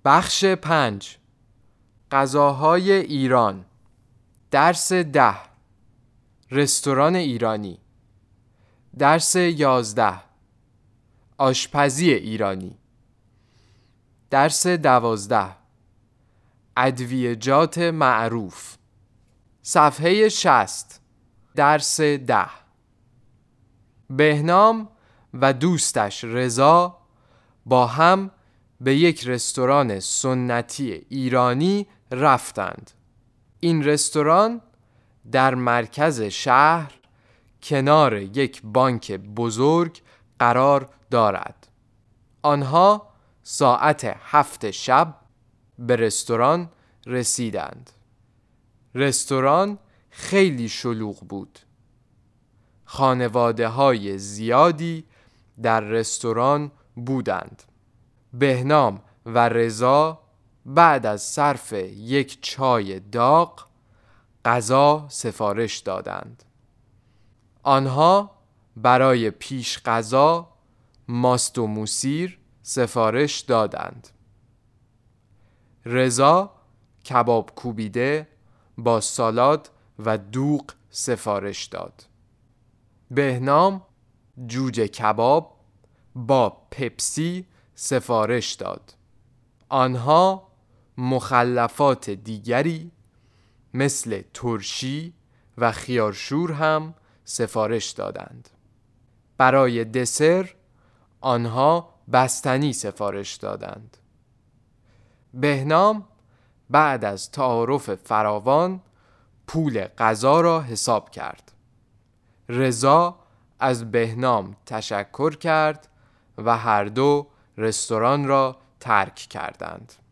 بخش 5 غذاهای ایران. درس 10 رستوران ایرانی. درس 11 آشپزی ایرانی. درس 12 ادویه‌جات معروف. صفحه 60. درس 10. بهنام و دوستش رضا با هم به یک رستوران سنتی ایرانی رفتند. این رستوران در مرکز شهر کنار یک بانک بزرگ قرار دارد. آنها ساعت 7 شب به رستوران رسیدند. رستوران خیلی شلوغ بود. خانواده‌های زیادی در رستوران بودند. بهنام و رضا بعد از صرف یک چای داغ غذا سفارش دادند. آنها برای پیش غذا ماست و موسیر سفارش دادند. رضا کباب کوبیده با سالاد و دوغ سفارش داد. بهنام جوجه کباب با پپسی سفارش داد. آنها مخلفات دیگری مثل ترشی و خیارشور هم سفارش دادند. برای دسر آنها بستنی سفارش دادند. بهنام بعد از تعارف فراوان پول غذا را حساب کرد. رضا از بهنام تشکر کرد و هر دو رستوران را ترک کردند.